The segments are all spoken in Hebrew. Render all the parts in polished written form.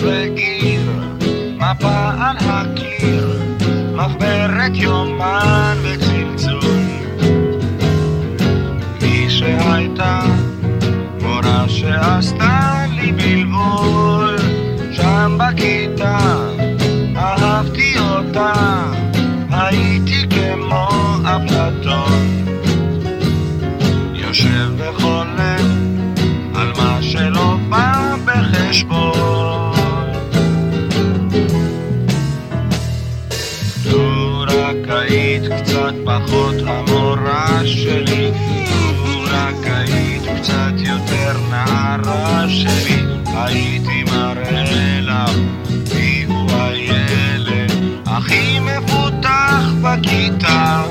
ועיר, מפה על הקיר, מחברת יומן וצלצול. מי שהייתה מורה שעשתה לי בלבול, שם בכיתה אהבתי אותה, הייתי כמו אפלטון, יושב וחולם על מה שלא בא בחשבון. לו רק היית קצת פחות המורה שלי, לו רק היית קצת יותר נערה שלי, הייתי מראה לך מי הוא הילד הכי מפותח בכיתה.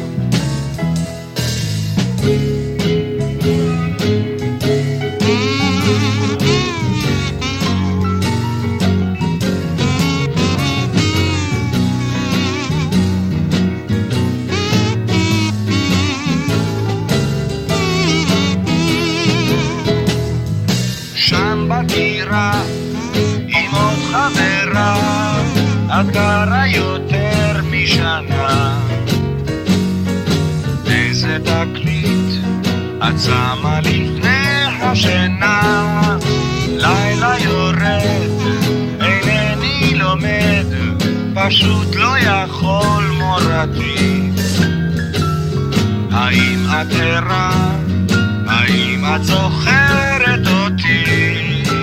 שם בדירה עם עוד חברה, את גרה יותר משנה. איזה תקליט את שמה לפני השינה, לילה יורד אינני לומד, פשוט לא יכול מורתי. האם את ערה? האם את זוכרת אותי?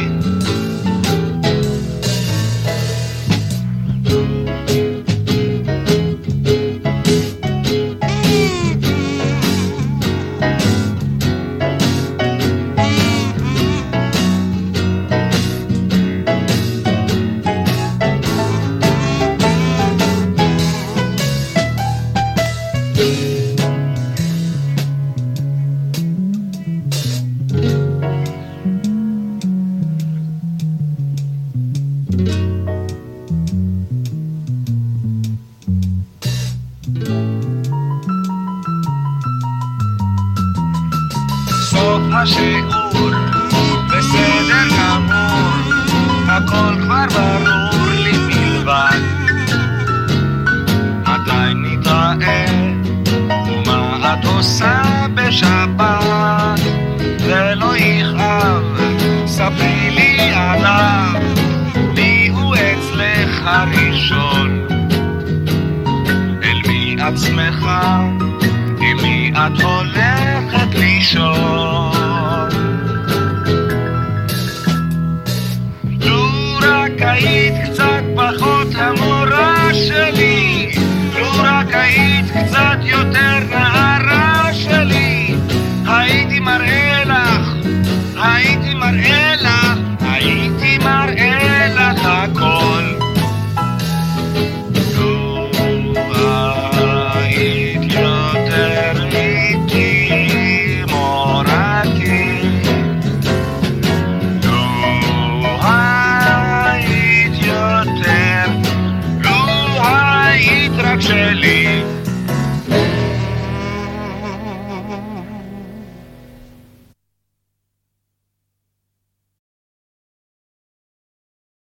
סוף השיעור בסדר גמור, הכל כבר ברור לי מלבד מתי נתראה ומה את עושה בשבת. ולא יכאב, ספרי לי עליו, מי הוא אצלך הראשון, אל מי את שמחה, עם מי את הולכת לישון. לו רק היית קצת פחות המורה שלי, לו רק היית קצת יותר